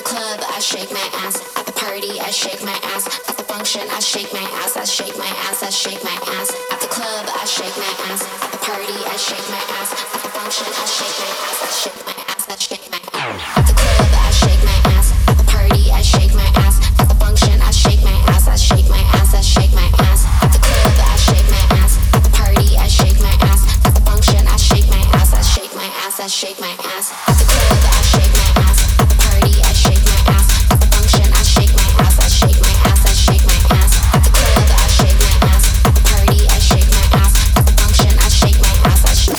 club, I shake my ass. At the party, I shake my ass. At the function, I shake my ass. I shake my ass. I shake my ass. At the club, I shake my ass. At the party, I shake my ass. At the function, I shake my ass. I shake my ass. I shake my ass. At the club, I shake my ass. At the party, I shake my ass. At the function, I shake my ass. I shake my ass. I shake my ass. At the club, I shake my ass. At the party, I shake my ass. At the function, I shake my ass. I shake my ass. I shake my ass. At the club, I shake my ass. At the party, I shake my ass. At the function, I shake my ass. I shake my ass. I shake my ass. At the club, I shake my ass. At the party, I shake my ass. At the function, I shake my ass. I shake.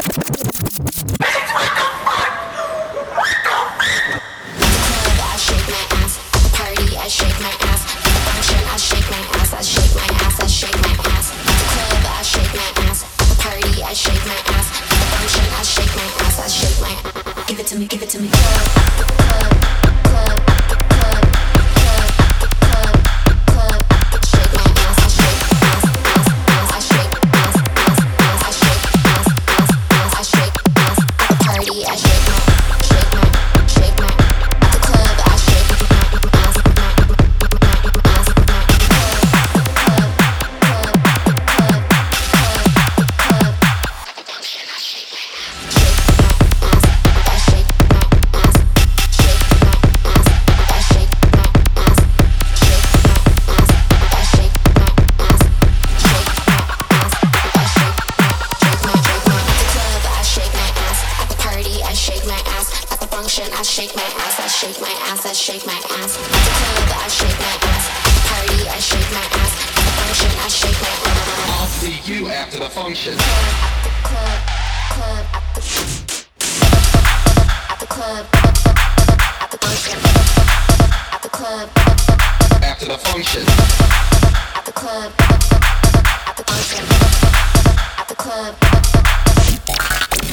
I shake my ass. At the function, I shake my ass. I shake my ass. I shake my ass. At the club, I shake my ass. At the party, I shake my ass. At the function, I shake my ass. I shake my ass. Give it to me, give it to me. Club, club, club, club, club, club, club. Shake my ass. I shake ass, ass, ass. I shake ass, ass, ass. I shake ass, ass, ass. I shake ass. At the party, I shake my, shake my, shake my. At the club, I shake my ass. I shake my ass, I shake my ass, I shake my ass. At the club, I shake my ass. At the party, I shake my ass. At the function, I shake my ass. I'll see you after the function. At the club, club, at the club, at the function, at the club, After the function. at the club, at the function, at the club.